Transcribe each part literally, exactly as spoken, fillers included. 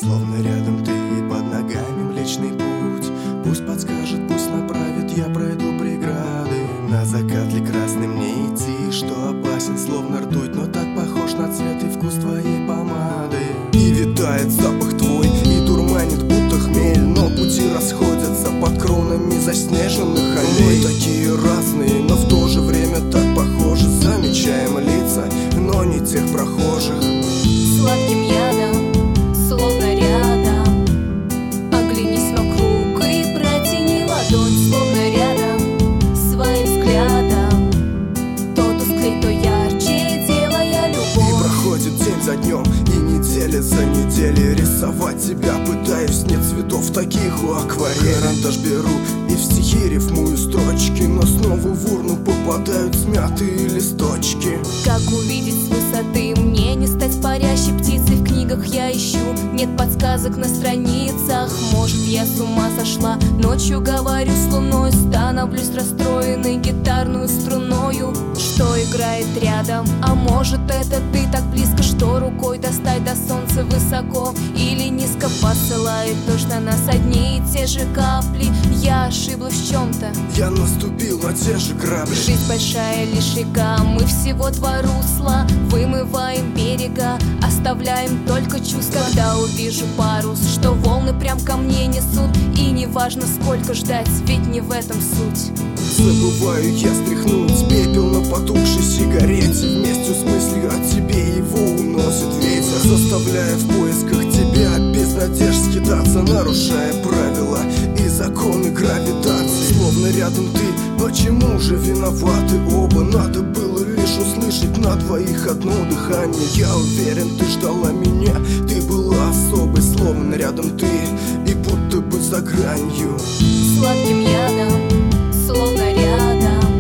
Словно рядом ты и под ногами Млечный Путь. Пусть подскажет, пусть направит, я пройду преграды. На закат ли красный мне идти, что опасен, словно ртуть, но так похож на цвет и вкус твоей помады. И витает запах твой, и дурманит, будто хмель, но пути расходятся под кронами заснеженных аллей. Мы такие разные, но в то же время так похожи. Замечаем лица, но не тех прохожих. Сладким ядом, словно рядом, оглянись вокруг и протяни ладонь. Словно рядом, своим взглядом, то тусклей, то ярче, делая любовь. И проходит день за днем, и неделя за неделей. Рисовать тебя пытаюсь, нет цветов таких у акварели. Карандаш беру и в стихи рифмую строчки, но снова в урну попадают смятые листочки. Как увидеть с высоты мне не стать парящей птицей? В книгах я ищу, нет подсказок на страницах. Может, я с ума сошла, ночью говорю с луной. Становлюсь расстроенной гитарную струною, что играет рядом. А может, это ты так близко, что рукой достать до солнца высоко или низко. Посылает дождь на нас одни и те же капли. Я ошиблась в чем-то, Я наступил на те же грабли. жизнь большая лишь река, мы всего два русла. Вымываем берега, оставляем только чувства. Когда увижу парус, что волны прям ко мне несут, и неважно сколько ждать, ведь не в этом суть. Забываю я стряхнуть пепел на потухшей сигарете. Вместе с мыслью о тебе его уносит ветер, заставляя в поисках тебя без надежд скитаться, нарушая правила и законы гравитации. Словно рядом ты, почему же виноваты оба? Надо было лишь услышать на двоих одно дыхание. Я уверен, ты ждала меня, ты была особой. Словно рядом ты, и будто бы за гранью. Сладким ядом, словно рядом,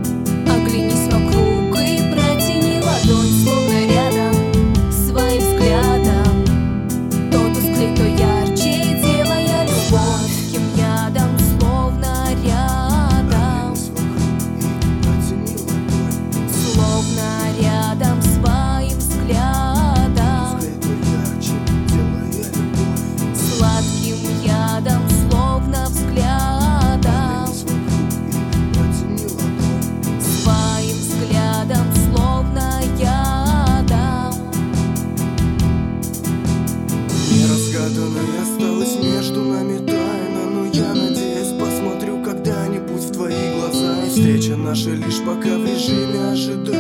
оглянись вокруг и протяни ладонь. Словно рядом, своим взглядом, то тусклей, то ярче, делая любовь. Сладким ядом, словно рядом, словно рядом, своим взглядом. Сладким ядом, словно взглядом, своим взглядом, словно ядом. Неразгаданной осталась между нами тайна, но я надеюсь, посмотрю когда-нибудь в твои глаза. И встреча наша лишь пока в режиме ожидания.